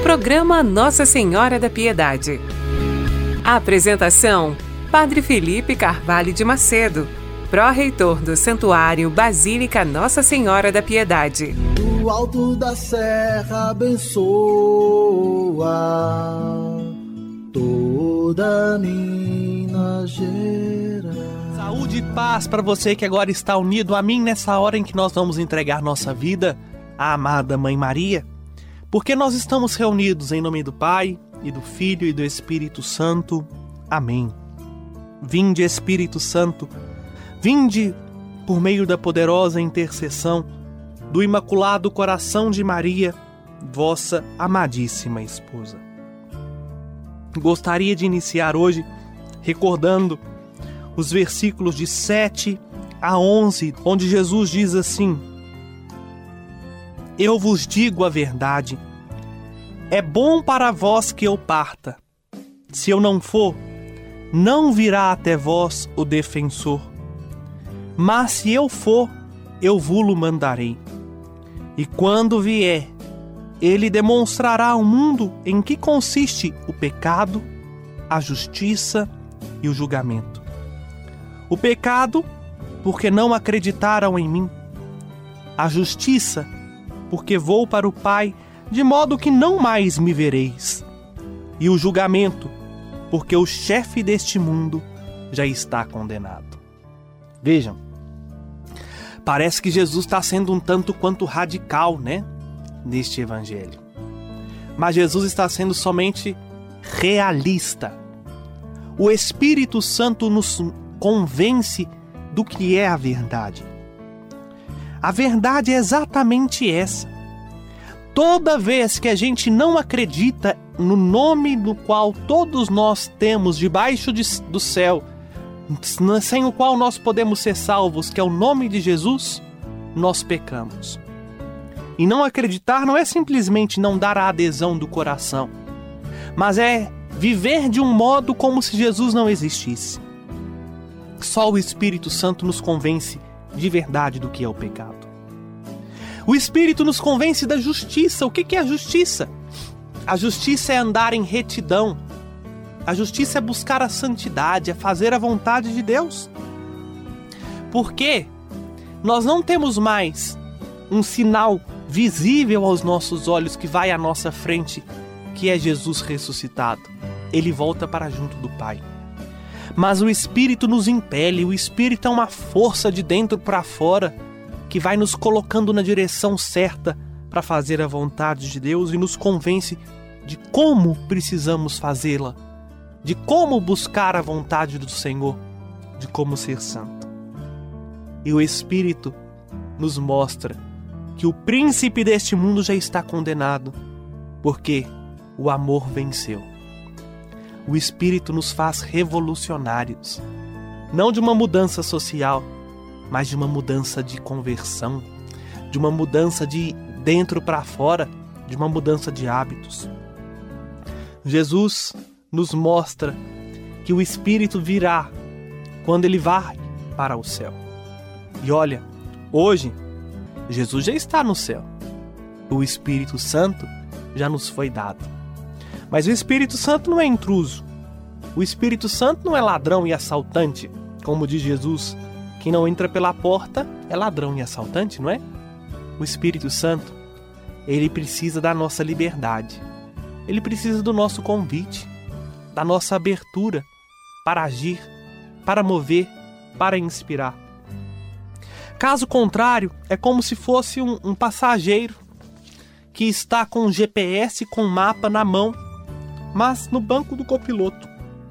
Programa Nossa Senhora da Piedade. A apresentação: Padre Felipe Carvalho de Macedo, pró-reitor do Santuário Basílica Nossa Senhora da Piedade. Do alto da serra abençoa toda Minas Gerais. Saúde e paz para você que agora está unido a mim nessa hora em que nós vamos entregar nossa vida à amada Mãe Maria, porque nós estamos reunidos em nome do Pai, e do Filho e do Espírito Santo. Amém. Vinde, Espírito Santo, vinde por meio da poderosa intercessão do Imaculado Coração de Maria, vossa amadíssima esposa. Gostaria de iniciar hoje recordando os versículos de 7 a 11, onde Jesus diz assim: Eu vos digo a verdade, é bom para vós que eu parta. Se eu não for, não virá até vós o defensor. Mas se eu for, eu vou-lo mandarei. E quando vier, ele demonstrará ao mundo em que consiste o pecado, a justiça e o julgamento. O pecado, porque não acreditaram em mim. A justiça, porque vou para o Pai, de modo que não mais me vereis. E o julgamento, porque o chefe deste mundo já está condenado. Vejam, parece que Jesus está sendo um tanto quanto radical, né? Neste evangelho. Mas Jesus está sendo somente realista. O Espírito Santo nos convence do que é a verdade. A verdade é exatamente essa. Toda vez que a gente não acredita no nome do qual todos nós temos debaixo do céu, sem o qual nós podemos ser salvos, que é o nome de Jesus, nós pecamos. E não acreditar não é simplesmente não dar a adesão do coração, mas é viver de um modo como se Jesus não existisse. Só o Espírito Santo nos convence de verdade do que é o pecado. O Espírito nos convence da justiça. O que é a justiça? A justiça é andar em retidão. A justiça é buscar a santidade, é fazer a vontade de Deus. Porque nós não temos mais um sinal visível aos nossos olhos que vai à nossa frente, que é Jesus ressuscitado. Ele volta para junto do Pai. Mas o Espírito nos impele, o Espírito é uma força de dentro para fora, que vai nos colocando na direção certa para fazer a vontade de Deus e nos convence de como precisamos fazê-la, de como buscar a vontade do Senhor, de como ser santo. E o Espírito nos mostra que o príncipe deste mundo já está condenado, porque o amor venceu. O Espírito nos faz revolucionários, não de uma mudança social, mas de uma mudança de conversão, de uma mudança de dentro para fora, de uma mudança de hábitos. Jesus nos mostra que o Espírito virá quando ele vai para o céu. E olha, hoje, Jesus já está no céu. O Espírito Santo já nos foi dado. Mas o Espírito Santo não é intruso. O Espírito Santo não é ladrão e assaltante, como diz Jesus. Quem não entra pela porta é ladrão e assaltante, não é? O Espírito Santo, ele precisa da nossa liberdade. Ele precisa do nosso convite, da nossa abertura para agir, para mover, para inspirar. Caso contrário, é como se fosse um passageiro que está com um GPS, com um mapa na mão, mas no banco do copiloto.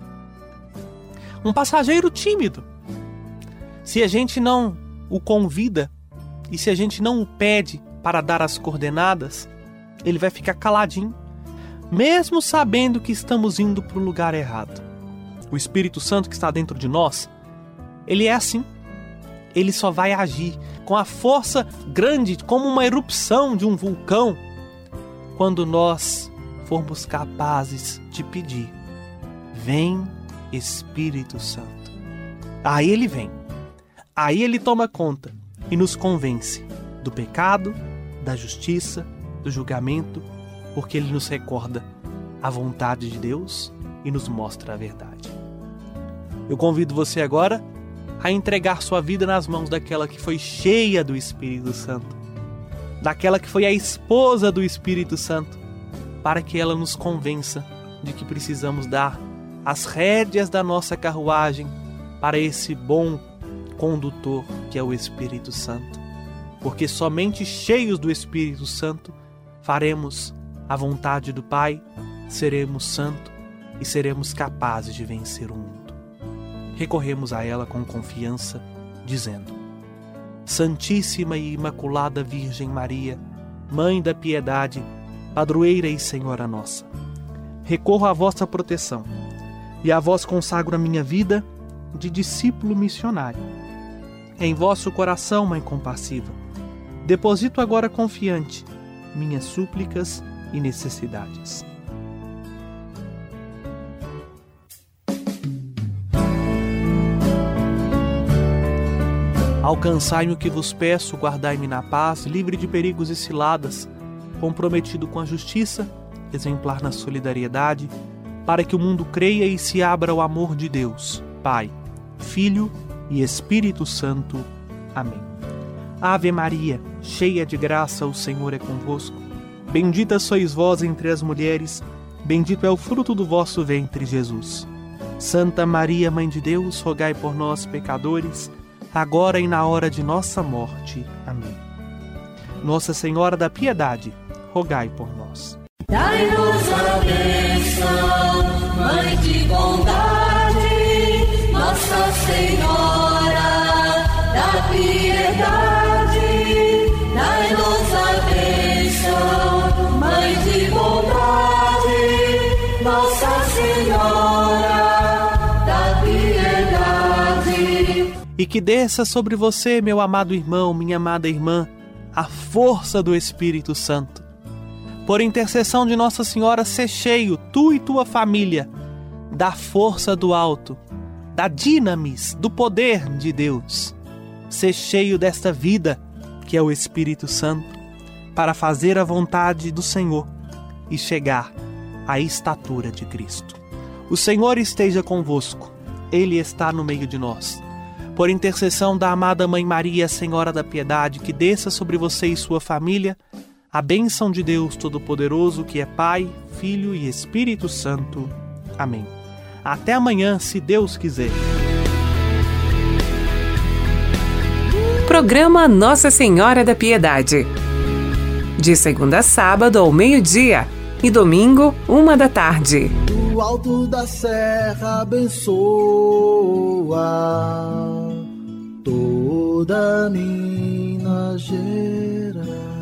Um passageiro tímido. Se a gente não o convida e se a gente não o pede para dar as coordenadas, ele vai ficar caladinho, mesmo sabendo que estamos indo para o lugar errado. O Espírito Santo que está dentro de nós, ele é assim. Ele só vai agir com a força grande, como uma erupção de um vulcão, quando nós formos capazes de pedir: vem, Espírito Santo. Aí ele vem. Aí ele toma conta e nos convence do pecado, da justiça, do julgamento porque Ele nos recorda a vontade de Deus e nos mostra a verdade. Eu convido você agora a entregar sua vida nas mãos daquela que foi cheia do Espírito Santo, daquela que foi a esposa do Espírito Santo, para que ela nos convença de que precisamos dar as rédeas da nossa carruagem para esse bom condutor que é o Espírito Santo. Porque somente cheios do Espírito Santo faremos a vontade do Pai, seremos santos e seremos capazes de vencer o mundo. Recorremos a ela com confiança, dizendo: Santíssima e Imaculada Virgem Maria, Mãe da Piedade, Padroeira e Senhora nossa, recorro à vossa proteção e a vós consagro a minha vida de discípulo missionário. Em vosso coração, Mãe compassiva, deposito agora confiante minhas súplicas e necessidades. Alcançai-me o que vos peço, guardai-me na paz, livre de perigos e ciladas, comprometido com a justiça, exemplar na solidariedade, para que o mundo creia e se abra ao amor de Deus, Pai, Filho e Espírito Santo. Amém. Ave Maria, cheia de graça, o Senhor é convosco. Bendita sois vós entre as mulheres, bendito é o fruto do vosso ventre, Jesus. Santa Maria, Mãe de Deus, rogai por nós, pecadores, agora e na hora de nossa morte. Amém. Nossa Senhora da Piedade, rogai por nós. Dai-nos a bênção, Mãe de bondade, Nossa Senhora da Piedade. Dai-nos a bênção, Mãe de bondade, Nossa Senhora da Piedade. E que desça sobre você, meu amado irmão, minha amada irmã, a força do Espírito Santo. Por intercessão de Nossa Senhora, ser cheio, tu e tua família, da força do alto, da dinamis, do poder de Deus. Ser cheio desta vida, que é o Espírito Santo, para fazer a vontade do Senhor e chegar à estatura de Cristo. O Senhor esteja convosco, Ele está no meio de nós. Por intercessão da amada Mãe Maria, Senhora da Piedade, que desça sobre você e sua família a bênção de Deus Todo-Poderoso, que é Pai, Filho e Espírito Santo. Amém. Até amanhã, se Deus quiser. Programa Nossa Senhora da Piedade. De segunda a sábado ao meio-dia e domingo, 1h. Do alto da serra abençoa toda Minas Gerais.